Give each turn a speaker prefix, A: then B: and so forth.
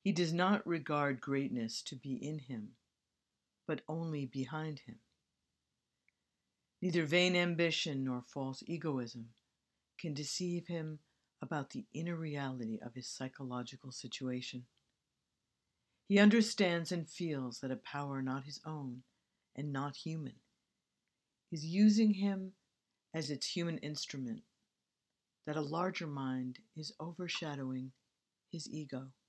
A: He does not regard greatness to be in him, but only behind him. Neither vain ambition nor false egoism can deceive him about the inner reality of his psychological situation. He understands and feels that a power not his own and not human is using him as its human instrument, that a larger mind is overshadowing his ego.